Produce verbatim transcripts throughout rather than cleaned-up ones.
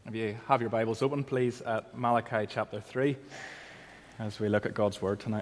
If you have your Bibles open, please, at Malachi chapter three, as we look at God's Word tonight.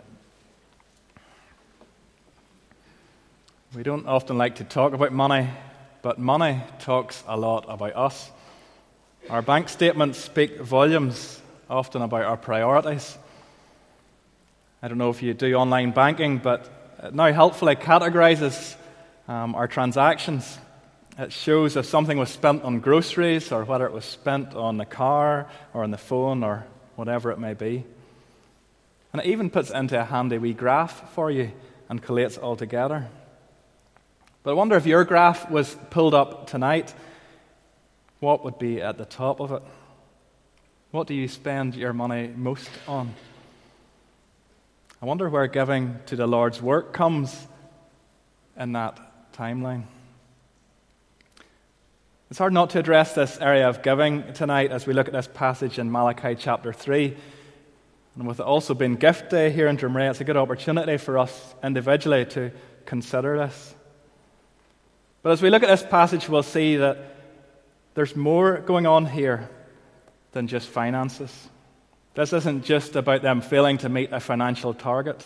We don't often like to talk about money, but money talks a lot about us. Our bank statements speak volumes, often about our priorities. I don't know if you do online banking, but it now helpfully categorizes um, our transactions. It shows if something was spent on groceries or whether it was spent on the car or on the phone or whatever it may be. And it even puts into a handy wee graph for you and collates it all together. But I wonder if your graph was pulled up tonight, what would be at the top of it? What do you spend your money most on? I wonder where giving to the Lord's work comes in that timeline. It's hard not to address this area of giving tonight as we look at this passage in Malachi chapter three. And with it also being Gift Day here in Drumray, it's a good opportunity for us individually to consider this. But as we look at this passage, we'll see that there's more going on here than just finances. This isn't just about them failing to meet a financial target.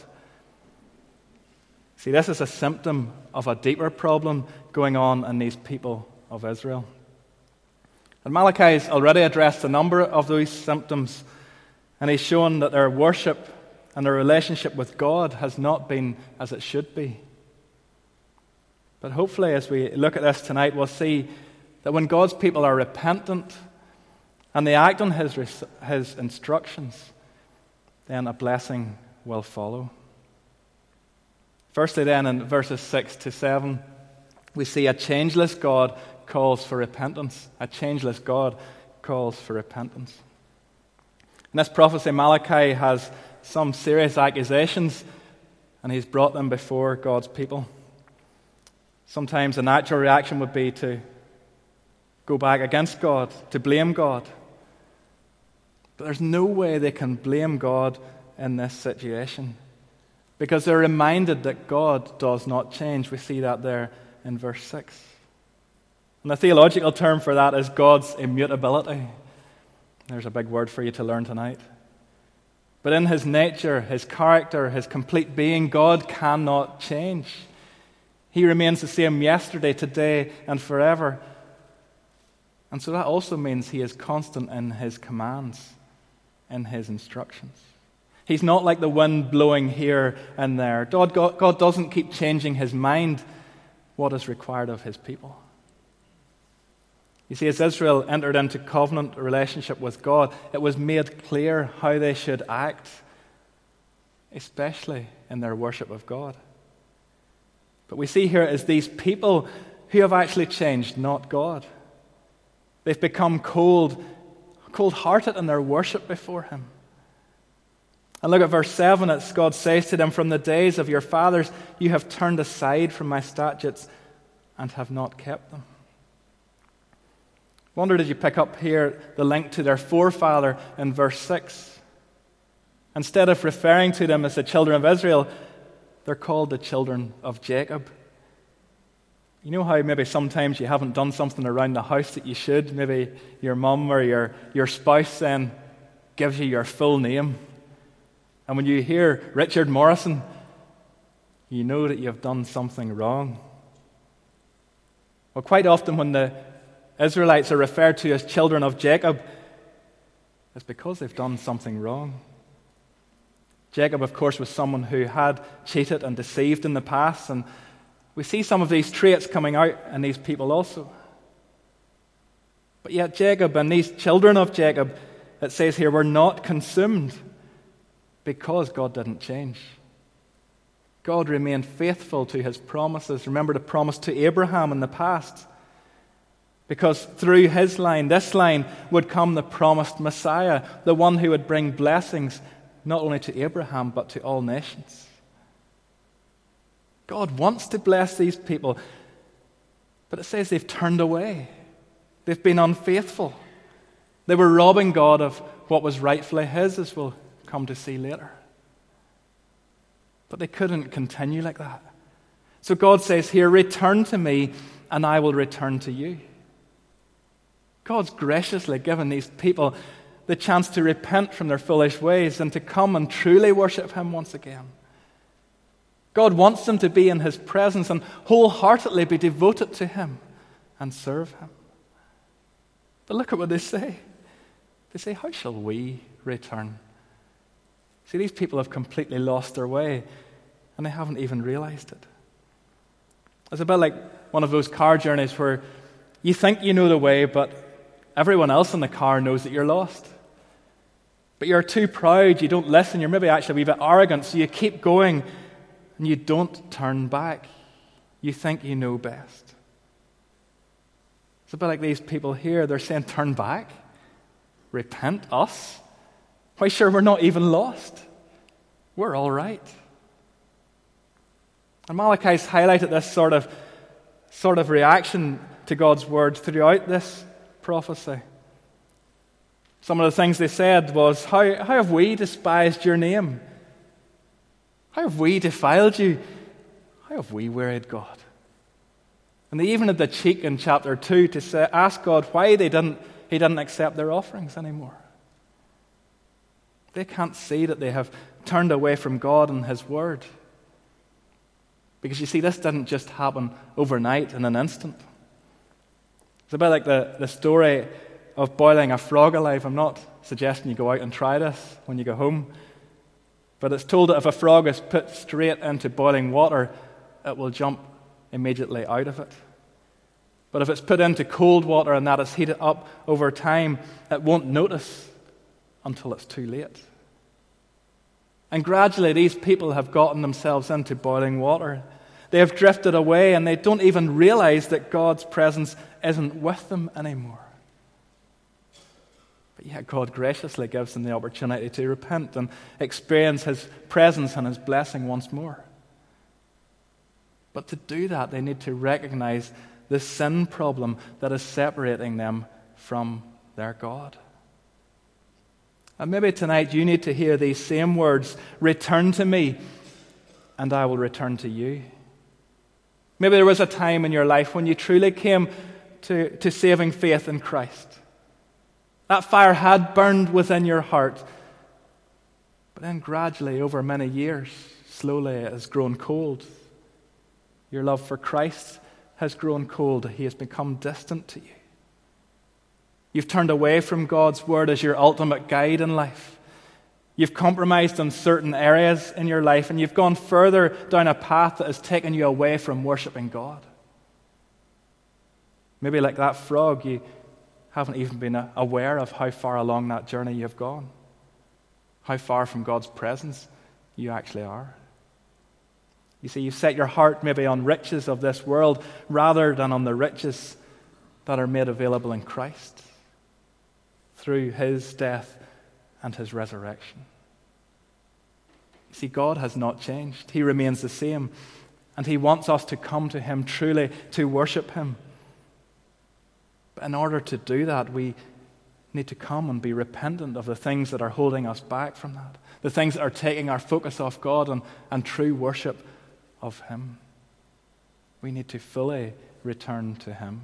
See, this is a symptom of a deeper problem going on in these people of Israel. And Malachi has already addressed a number of those symptoms, and he's shown that their worship and their relationship with God has not been as it should be. But hopefully, as we look at this tonight, we'll see that when God's people are repentant and they act on his, his instructions, then a blessing will follow. Firstly, then, in verses six to seven, we see a changeless God calls for repentance. A changeless God calls for repentance. In this prophecy, Malachi has some serious accusations, and he's brought them before God's people. Sometimes a natural reaction would be to go back against God, to blame God. But there's no way they can blame God in this situation, because they're reminded that God does not change. We see that there in verse six. And the theological term for that is God's immutability. There's a big word for you to learn tonight. But in his nature, his character, his complete being, God cannot change. He remains the same yesterday, today, and forever. And so that also means he is constant in his commands, in his instructions. He's not like the wind blowing here and there. God, God, God doesn't keep changing his mind what is required of his people. You see, as Israel entered into covenant relationship with God, it was made clear how they should act, especially in their worship of God. But we see here is these people who have actually changed, not God. They've become cold, cold-hearted in their worship before him. And look at verse seven. It's God says to them, "From the days of your fathers you have turned aside from my statutes and have not kept them." I wonder, did you pick up here the link to their forefather in verse six? Instead of referring to them as the children of Israel, they're called the children of Jacob. You know how maybe sometimes you haven't done something around the house that you should? Maybe your mum or your, your spouse then gives you your full name. And when you hear Richard Morrison, you know that you've done something wrong. Well, quite often when the Israelites are referred to as children of Jacob, it's because they've done something wrong. Jacob, of course, was someone who had cheated and deceived in the past, and we see some of these traits coming out in these people also. But yet Jacob and these children of Jacob, it says here, were not consumed because God didn't change. God remained faithful to his promises. Remember the promise to Abraham in the past. Because through his line, this line, would come the promised Messiah, the one who would bring blessings not only to Abraham, but to all nations. God wants to bless these people, but it says they've turned away. They've been unfaithful. They were robbing God of what was rightfully his, as we'll come to see later. But they couldn't continue like that. So God says here, "Return to me, and I will return to you." God's graciously given these people the chance to repent from their foolish ways and to come and truly worship him once again. God wants them to be in his presence and wholeheartedly be devoted to him and serve him. But look at what they say. They say, how shall we return? See, these people have completely lost their way and they haven't even realized it. It's a bit like one of those car journeys where you think you know the way, but everyone else in the car knows that you're lost. But you're too proud, you don't listen, you're maybe actually a wee bit arrogant, so you keep going and you don't turn back. You think you know best. It's a bit like these people here. They're saying, turn back? Repent? Us? Why, sure, we're not even lost. We're all right. And Malachi's highlighted this sort of, sort of reaction to God's word throughout this prophecy. Some of the things they said was, how, how have we despised your name? How have we defiled you? How have we wearied God? And they even had the cheek in chapter two to say, ask God why they didn't, he didn't accept their offerings anymore. They can't see that they have turned away from God and his word. Because you see, this didn't just happen overnight in an instant. It's a bit like the, the story of boiling a frog alive. I'm not suggesting you go out and try this when you go home. But it's told that if a frog is put straight into boiling water, it will jump immediately out of it. But if it's put into cold water and that is heated up over time, it won't notice until it's too late. And gradually these people have gotten themselves into boiling water. They have drifted away and they don't even realize that God's presence isn't with them anymore. But yet God graciously gives them the opportunity to repent and experience his presence and his blessing once more. But to do that, they need to recognize the sin problem that is separating them from their God. And maybe tonight you need to hear these same words, return to me and I will return to you. Maybe there was a time in your life when you truly came to, to saving faith in Christ. That fire had burned within your heart. But then gradually, over many years, slowly it has grown cold. Your love for Christ has grown cold. He has become distant to you. You've turned away from God's word as your ultimate guide in life. You've compromised on certain areas in your life, and you've gone further down a path that has taken you away from worshiping God. Maybe like that frog, you haven't even been aware of how far along that journey you've gone, how far from God's presence you actually are. You see, you've set your heart maybe on riches of this world rather than on the riches that are made available in Christ through his death and his resurrection. You see, God has not changed. He remains the same, and he wants us to come to him truly to worship him. But in order to do that, we need to come and be repentant of the things that are holding us back from that, the things that are taking our focus off God and, and true worship of him. We need to fully return to him.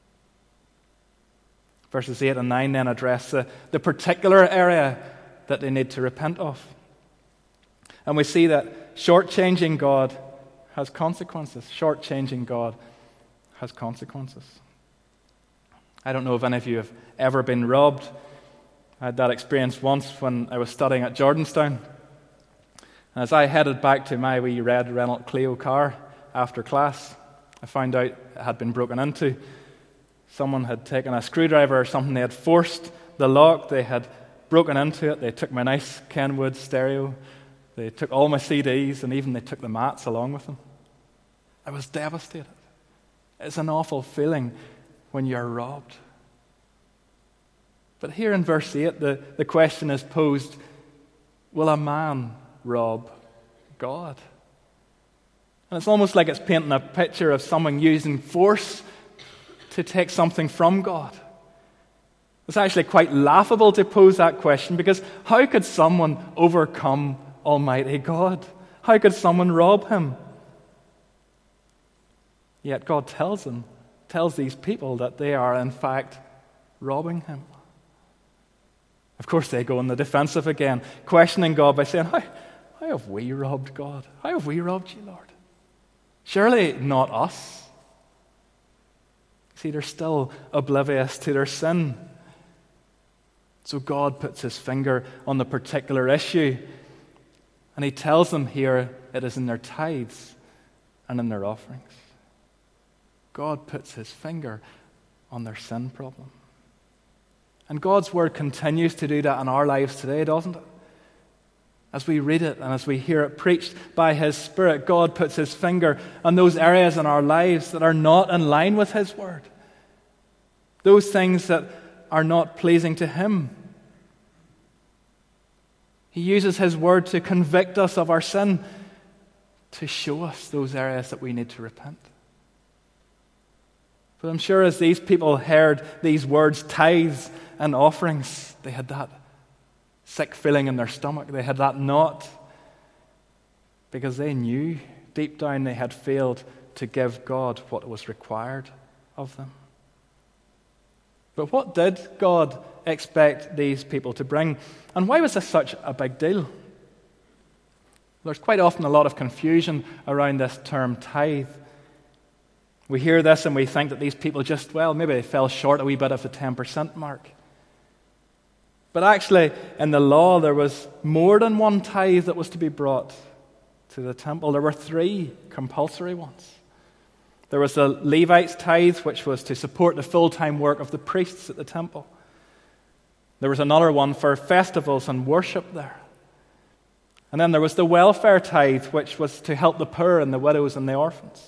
Verses eight and nine then address the, the particular area that they need to repent of. And we see that shortchanging God has consequences. Shortchanging God has consequences. I don't know if any of you have ever been robbed. I had that experience once when I was studying at Jordanstown. As I headed back to my wee red Renault Clio car after class, I found out it had been broken into. Someone had taken a screwdriver or something, they had forced the lock, they had broken into it, they took my nice Kenwood stereo, they took all my C Ds, and even they took the mats along with them. I was devastated. It's an awful feeling when you're robbed. But here in verse eight, the, the question is posed, will a man rob God? And it's almost like it's painting a picture of someone using force to take something from God. It's actually quite laughable to pose that question, because how could someone overcome Almighty God? How could someone rob him? Yet God tells them, tells these people that they are in fact robbing him. Of course, they go on the defensive again, questioning God by saying, how, how have we robbed God? How have we robbed you, Lord? Surely not us. See, they're still oblivious to their sin. So God puts his finger on the particular issue, and he tells them here it is in their tithes and in their offerings. God puts his finger on their sin problem. And God's word continues to do that in our lives today, doesn't it? As we read it and as we hear it preached by his Spirit, God puts his finger on those areas in our lives that are not in line with his word. Those things that are not pleasing to him. He uses his word to convict us of our sin, to show us those areas that we need to repent. But I'm sure as these people heard these words, tithes and offerings, they had that sick feeling in their stomach. They had that knot because they knew deep down they had failed to give God what was required of them. But what did God expect these people to bring? And why was this such a big deal? There's quite often a lot of confusion around this term tithe. We hear this and we think that these people just, well, maybe they fell short a wee bit of the ten percent mark. But actually, in the law, there was more than one tithe that was to be brought to the temple. There were three compulsory ones. There was the Levites' tithe, which was to support the full-time work of the priests at the temple. There was another one for festivals and worship there. And then there was the welfare tithe, which was to help the poor and the widows and the orphans.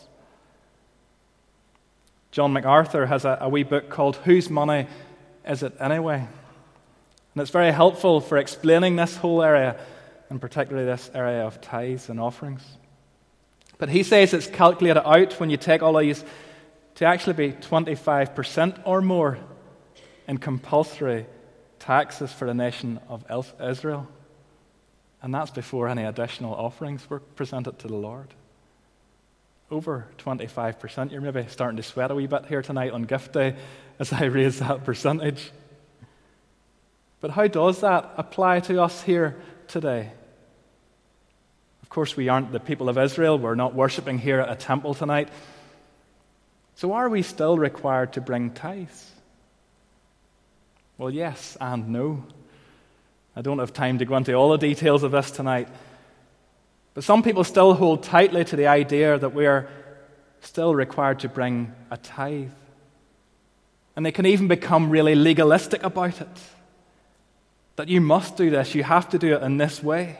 John MacArthur has a, a wee book called Whose Money Is It Anyway? And it's very helpful for explaining this whole area, and particularly this area of tithes and offerings. But he says it's calculated out when you take all of these to actually be twenty-five percent or more in compulsory taxes for the nation of Israel. And that's before any additional offerings were presented to the Lord. Over twenty-five percent. You're maybe starting to sweat a wee bit here tonight on gift day as I raise that percentage. But how does that apply to us here today? Of course, we aren't the people of Israel. We're not worshiping here at a temple tonight. So are we still required to bring tithes? Well, yes and no. I don't have time to go into all the details of this tonight. But some people still hold tightly to the idea that we are still required to bring a tithe. And they can even become really legalistic about it. That you must do this, you have to do it in this way.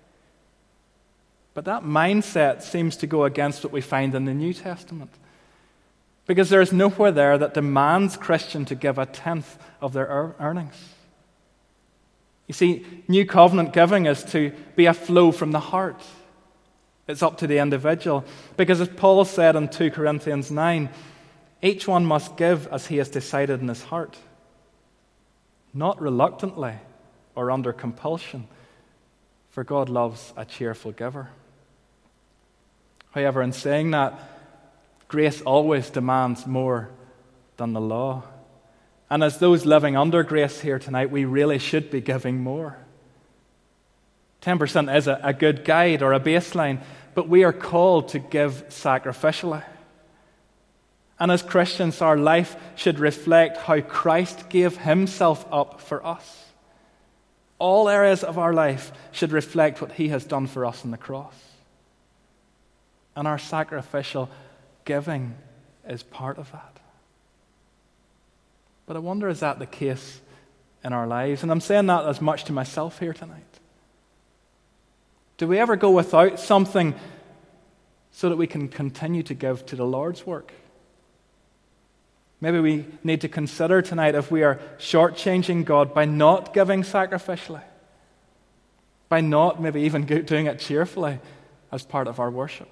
But that mindset seems to go against what we find in the New Testament. Because there is nowhere there that demands Christian to give a tenth of their earnings. You see, New Covenant giving is to be a flow from the heart. It's up to the individual. Because as Paul said in two Corinthians nine, each one must give as he has decided in his heart. Not reluctantly or under compulsion, for God loves a cheerful giver. However, in saying that, grace always demands more than the law. And as those living under grace here tonight, we really should be giving more. ten percent is a, a good guide or a baseline, but we are called to give sacrificially. And as Christians, our life should reflect how Christ gave himself up for us. All areas of our life should reflect what he has done for us on the cross. And our sacrificial giving is part of that. But I wonder, is that the case in our lives? And I'm saying that as much to myself here tonight. Do we ever go without something so that we can continue to give to the Lord's work? Maybe we need to consider tonight if we are shortchanging God by not giving sacrificially, by not maybe even doing it cheerfully as part of our worship.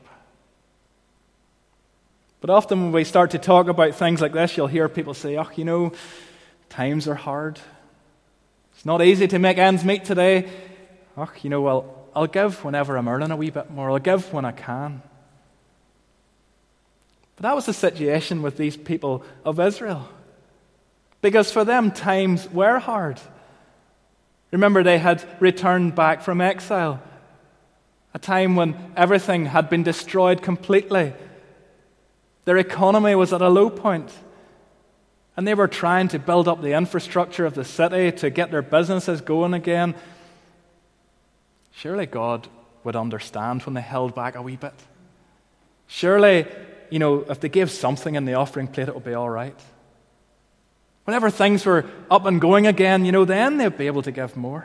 But often when we start to talk about things like this, you'll hear people say, oh, you know, times are hard. It's not easy to make ends meet today. Oh, you know, well, I'll give whenever I'm earning a wee bit more. I'll give when I can. But that was the situation with these people of Israel. Because for them, times were hard. Remember, they had returned back from exile, a time when everything had been destroyed completely. Their economy was at a low point, and they were trying to build up the infrastructure of the city to get their businesses going again. Surely God would understand when they held back a wee bit. Surely, you know, if they gave something in the offering plate, it would be all right. Whenever things were up and going again, you know, then they'd be able to give more.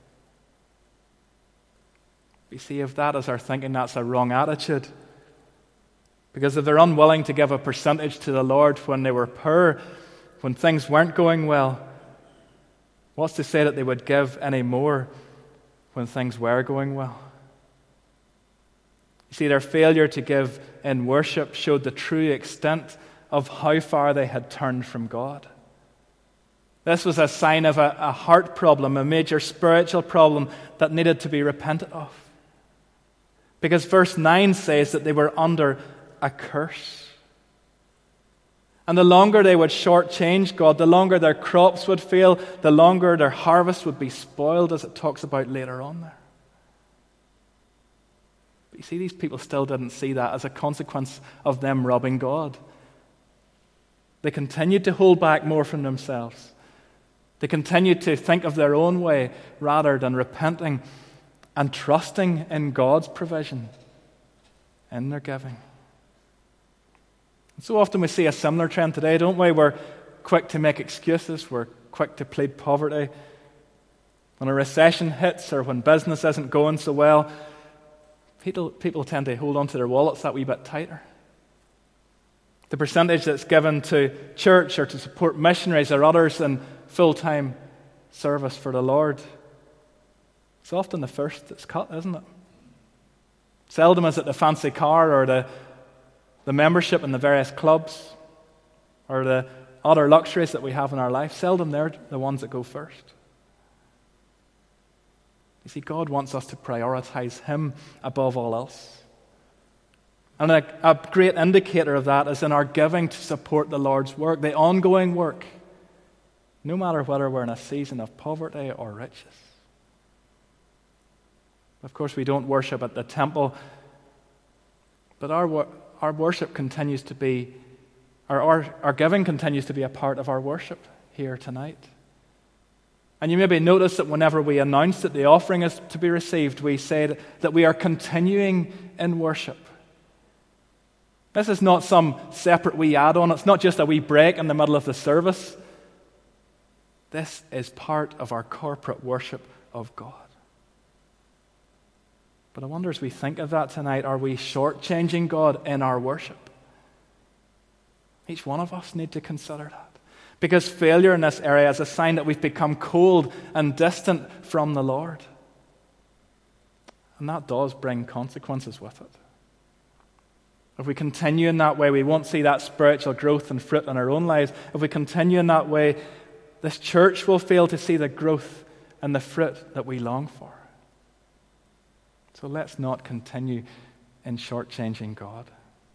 You see, if that is our thinking, that's a wrong attitude. Because if they're unwilling to give a percentage to the Lord when they were poor, when things weren't going well, what's to say that they would give any more when things were going well? You see, their failure to give in worship showed the true extent of how far they had turned from God. This was a sign of a, a heart problem, a major spiritual problem that needed to be repented of. Because verse nine says that they were under a curse. And the longer they would shortchange God, the longer their crops would fail, the longer their harvest would be spoiled, as it talks about later on there. But you see, these people still didn't see that as a consequence of them robbing God. They continued to hold back more from themselves. They continued to think of their own way rather than repenting and trusting in God's provision in their giving. And so often we see a similar trend today, don't we? We're quick to make excuses. We're quick to plead poverty. When a recession hits or when business isn't going so well, people, people tend to hold on to their wallets that wee bit tighter. The percentage that's given to church or to support missionaries or others in full-time service for the Lord, it's often the first that's cut, isn't it? Seldom is it the fancy car or the, the membership in the various clubs or the other luxuries that we have in our life. Seldom they're the ones that go first. You see, God wants us to prioritize Him above all else. And a, a great indicator of that is in our giving to support the Lord's work, the ongoing work, no matter whether we're in a season of poverty or riches. Of course, we don't worship at the temple, but our our worship continues to be, our, our, our giving continues to be a part of our worship here tonight. And you maybe notice that whenever we announce that the offering is to be received, we say that we are continuing in worship. This is not some separate wee add-on. It's not just a wee break in the middle of the service. This is part of our corporate worship of God. But I wonder, as we think of that tonight, are we shortchanging God in our worship? Each one of us need to consider that. Because failure in this area is a sign that we've become cold and distant from the Lord. And that does bring consequences with it. If we continue in that way, we won't see that spiritual growth and fruit in our own lives. If we continue in that way, this church will fail to see the growth and the fruit that we long for. So let's not continue in shortchanging God.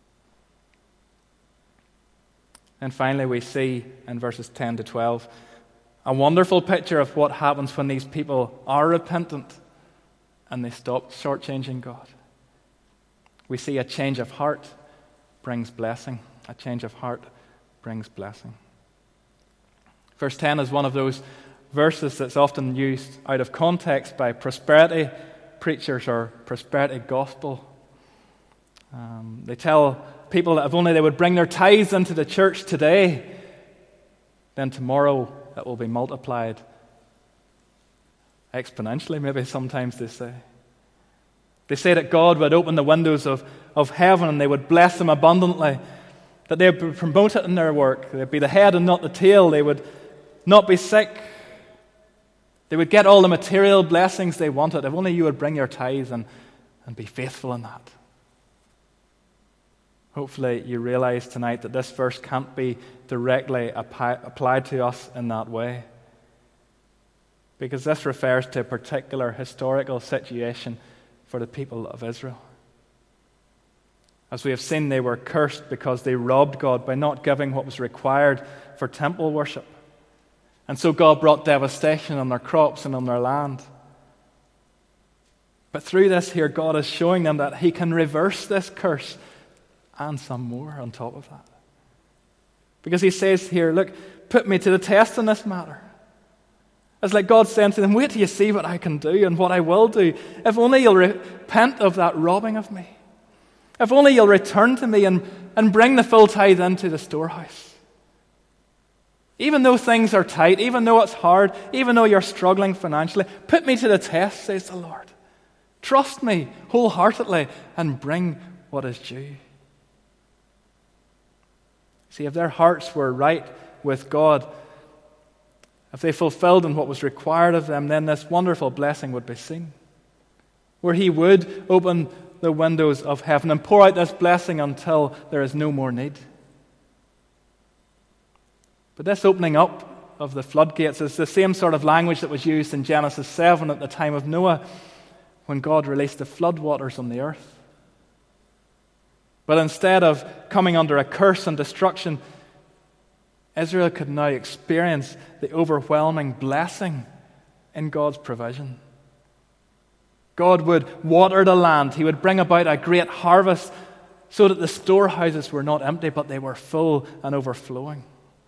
And finally, we see in verses ten to twelve a wonderful picture of what happens when these people are repentant and they stop shortchanging God. We see a change of heart brings blessing. A change of heart brings blessing. Verse ten is one of those verses that's often used out of context by prosperity preachers or prosperity gospel. Um, they tell people that if only they would bring their tithes into the church today, then tomorrow it will be multiplied exponentially, maybe sometimes they say. They say that God would open the windows of, of heaven and they would bless them abundantly, that they would be promoted in their work, they'd be the head and not the tail, they would not be sick, they would get all the material blessings they wanted. If only you would bring your tithes and, and be faithful in that. Hopefully you realize tonight that this verse can't be directly appi- applied to us in that way. Because this refers to a particular historical situation for the people of Israel. As we have seen, they were cursed because they robbed God by not giving what was required for temple worship. And so God brought devastation on their crops and on their land. But through this here, God is showing them that he can reverse this curse and some more on top of that. Because he says here, look, put me to the test in this matter. It's like God saying to them, wait till you see what I can do and what I will do. If only you'll repent of that robbing of me. If only you'll return to me and, and bring the full tithe into the storehouse. Even though things are tight, even though it's hard, even though you're struggling financially, put me to the test, says the Lord. Trust me wholeheartedly and bring what is due. See, if their hearts were right with God, if they fulfilled in what was required of them, then this wonderful blessing would be seen. Where he would open the windows of heaven and pour out this blessing until there is no more need. But this opening up of the floodgates is the same sort of language that was used in Genesis seven at the time of Noah, when God released the floodwaters on the earth. But instead of coming under a curse and destruction, Israel could now experience the overwhelming blessing in God's provision. God would water the land. He would bring about a great harvest so that the storehouses were not empty, but they were full and overflowing.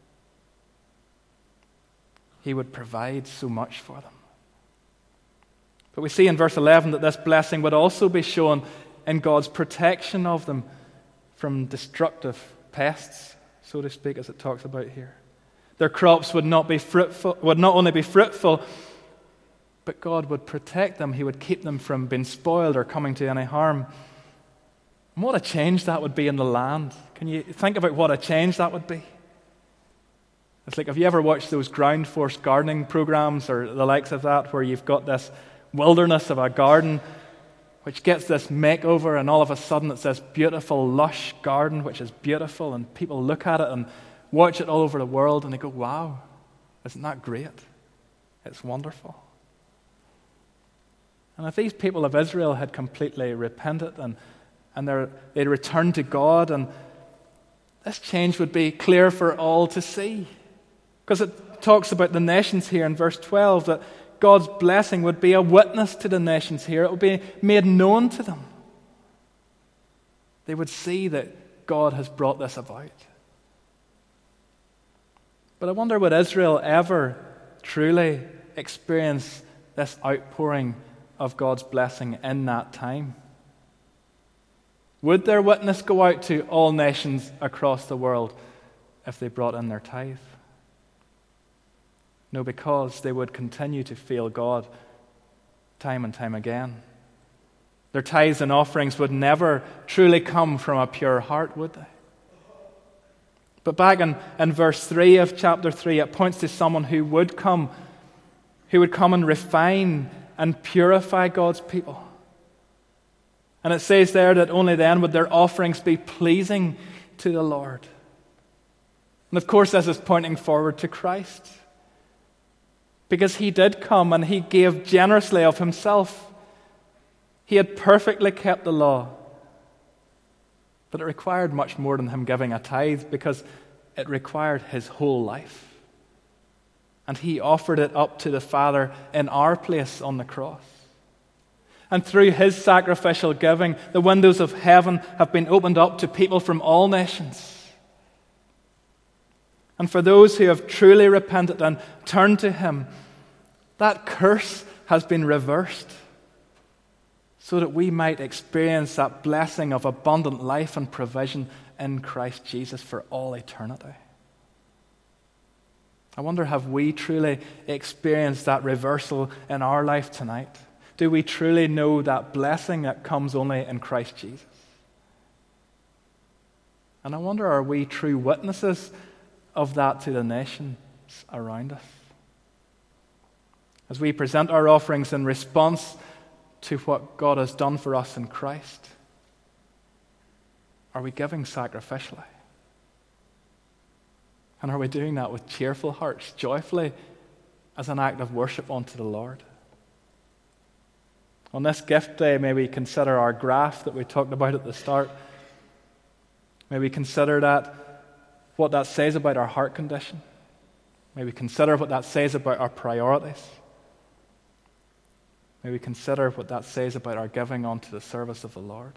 He would provide so much for them. But we see in verse eleven that this blessing would also be shown in God's protection of them from destructive pests, so to speak, as it talks about here. Their crops would not be fruitful, would not only be fruitful, but God would protect them. He would keep them from being spoiled or coming to any harm. And what a change that would be in the land. Can you think about what a change that would be? It's like, have you ever watched those ground force gardening programs or the likes of that, where you've got this wilderness of a garden which gets this makeover, and all of a sudden it's this beautiful, lush garden which is beautiful, and people look at it and watch it all over the world and they go, wow, isn't that great? It's wonderful. And if these people of Israel had completely repented and, and they'd returned to God, and this change would be clear for all to see. Because it talks about the nations here in verse twelve, that God's blessing would be a witness to the nations here. It would be made known to them. They would see that God has brought this about. But I wonder, would Israel ever truly experience this outpouring of God's blessing in that time? Would their witness go out to all nations across the world if they brought in their tithe? No, because they would continue to fail God time and time again. Their tithes and offerings would never truly come from a pure heart, would they? But back in, in verse three of chapter three, it points to someone who would come, who would come and refine and purify God's people. And it says there that only then would their offerings be pleasing to the Lord. And of course, this is pointing forward to Christ. Because he did come and he gave generously of himself. He had perfectly kept the law. But it required much more than him giving a tithe, because it required his whole life. And he offered it up to the Father in our place on the cross. And through his sacrificial giving, the windows of heaven have been opened up to people from all nations. And for those who have truly repented and turned to him, that curse has been reversed so that we might experience that blessing of abundant life and provision in Christ Jesus for all eternity. I wonder, have we truly experienced that reversal in our life tonight? Do we truly know that blessing that comes only in Christ Jesus? And I wonder, are we true witnesses of that to the nations around us? As we present our offerings in response to what God has done for us in Christ, are we giving sacrificially? And are we doing that with cheerful hearts, joyfully, as an act of worship unto the Lord? On this gift day, may we consider our graph that we talked about at the start. May we consider that, what that says about our heart condition. May we consider what that says about our priorities. May we consider what that says about our giving unto the service of the Lord.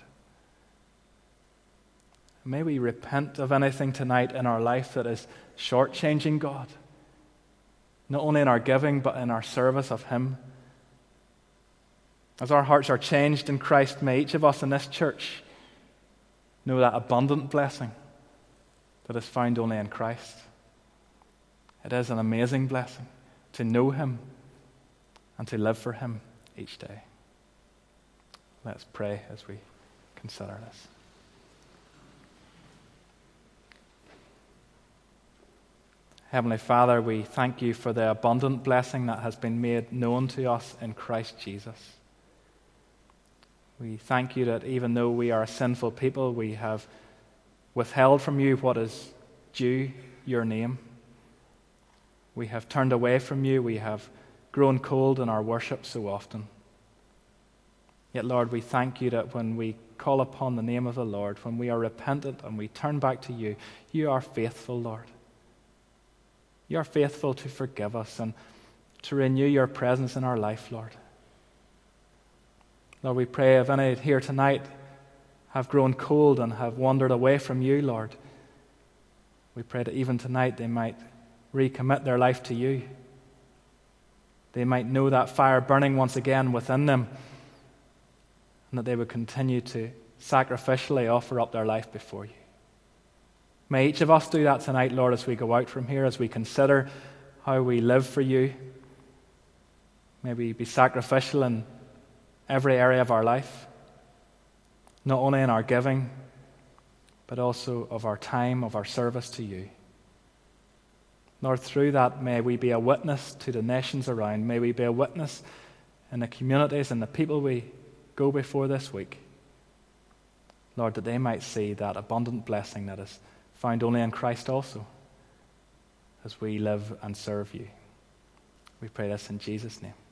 May we repent of anything tonight in our life that is shortchanging God, not only in our giving, but in our service of Him. As our hearts are changed in Christ, may each of us in this church know that abundant blessing that is found only in Christ. It is an amazing blessing to know Him and to live for Him each day. Let's pray as we consider this. Heavenly Father, we thank You for the abundant blessing that has been made known to us in Christ Jesus. We thank You that even though we are a sinful people, we have withheld from You what is due Your name. We have turned away from You. We have grown cold in our worship so often. Yet, Lord, we thank You that when we call upon the name of the Lord, when we are repentant and we turn back to You, You are faithful, Lord. You are faithful to forgive us and to renew Your presence in our life, Lord. Lord, we pray if any here tonight have grown cold and have wandered away from You, Lord, we pray that even tonight they might recommit their life to You. They might know that fire burning once again within them, and that they would continue to sacrificially offer up their life before You. May each of us do that tonight, Lord, as we go out from here, as we consider how we live for You. May we be sacrificial in every area of our life, not only in our giving, but also of our time, of our service to You. Lord, through that, may we be a witness to the nations around. May we be a witness in the communities and the people we go before this week. Lord, that they might see that abundant blessing that is found only in Christ also, as we live and serve You. We pray this in Jesus' name.